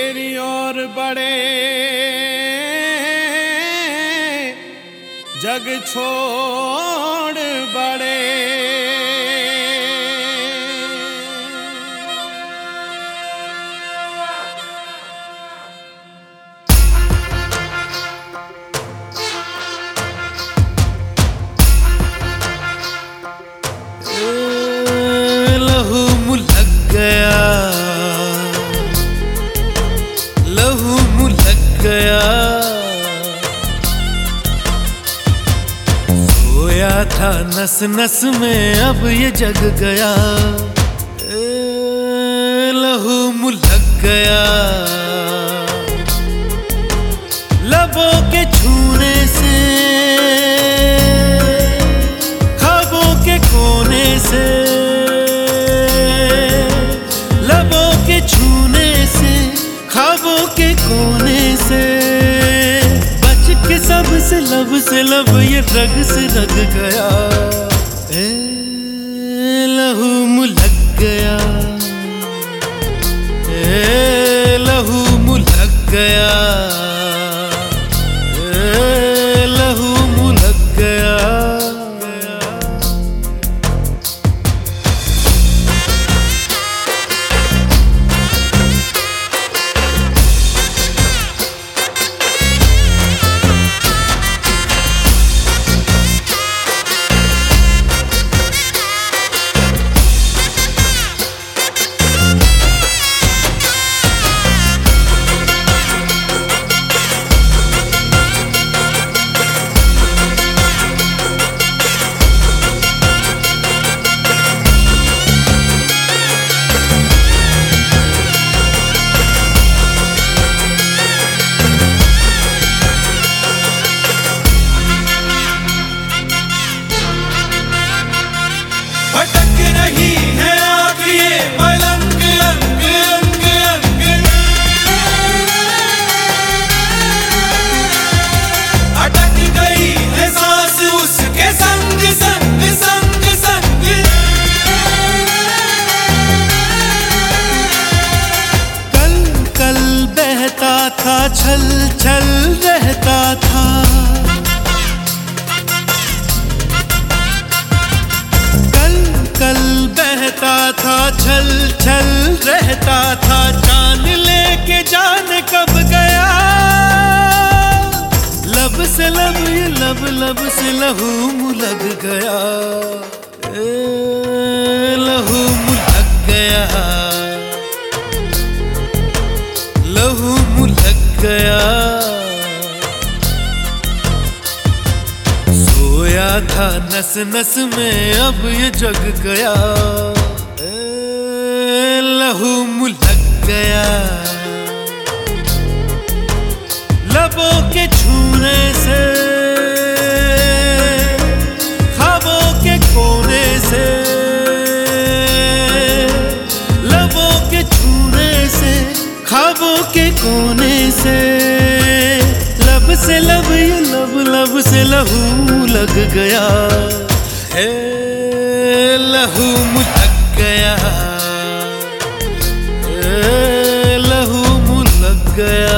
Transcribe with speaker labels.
Speaker 1: तेरी और बड़े जग छोड़ बड़े
Speaker 2: लहू मुलक गया, लहू मुलक गया। सोया था नस नस में अब ये जग गया। लहू मुलक गया। लबों के छूने से, ख्वाबों के कोने से, लबों के छूने से, ख्वाबों के कोने से, बच के सब से लब ये रग से रग गया। लहू मुलक गया, लहू मुलक गया, लहू मुलक गया।
Speaker 1: भटक रही है आँख ये पलंग अंग अंग अंग, अटक गई है सांस उसके संग संग संग संग।
Speaker 2: कल कल बहता था, छल छल रहता था, कल बहता था, छल छल रहता था। जान लेके जान कब गया। लब से लब ये लब से लहू मुलक गया। लहू मुलक गया, लहू मुलक गया। सोया था नस नस में अब ये जग गया। लहू मुलक गया। लबों के छूने से, ख्वाबों के कोने से, लबों के छूने से, ख्वाबों के कोने से, लब से लब ये लब से लहू लग गया। लहू मुलक गया, लहू मुलक गया।